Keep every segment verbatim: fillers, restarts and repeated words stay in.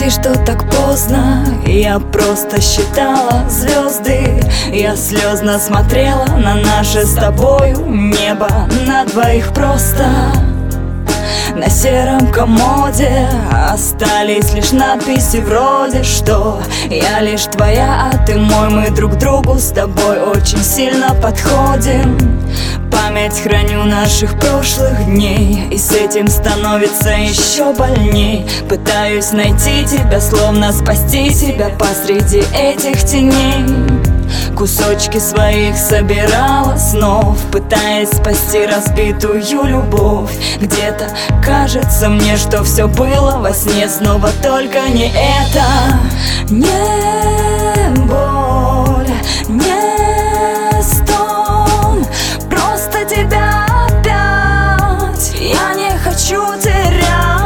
Прости, что так поздно, я просто считала звезды. Я слезно смотрела на наше с тобою небо, на двоих просто. На сером комоде остались лишь надписи вроде что я лишь твоя, а ты мой, мы друг другу с тобой очень сильно подходим. Память храню наших прошлых дней, и с этим становится еще больней. Пытаюсь найти тебя, словно спасти себя посреди этих теней. Кусочки своих собирала снов, пытаясь спасти разбитую любовь. Где-то кажется мне, что все было во сне, снова только не это. Не боль, не стон, просто тебя опять я не хочу терять.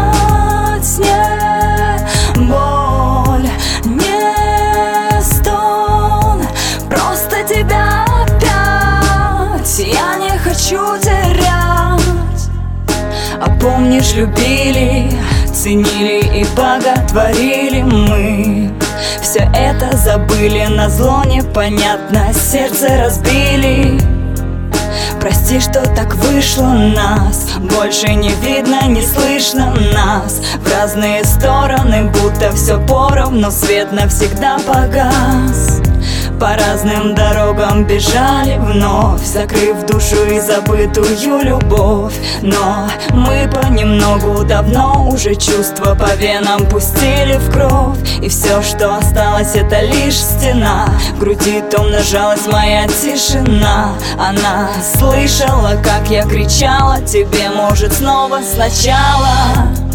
Не боль, не стон, просто тебя опять я не хочу терять. А помнишь, любили, ценили и боготворили мы. Все это забыли, назло непонятно, сердце разбили. Прости, что так вышло нас, больше не видно, не слышно нас. В разные стороны, будто все поровну, свет навсегда погас. По разным дорогам бежали вновь, закрыв душу и забытую любовь. Но мы понемногу давно уже чувства по венам пустили в кровь. И все, что осталось, это лишь стена. В груди томно сжалась моя тишина. Она слышала, как я кричала тебе, может, снова сначала.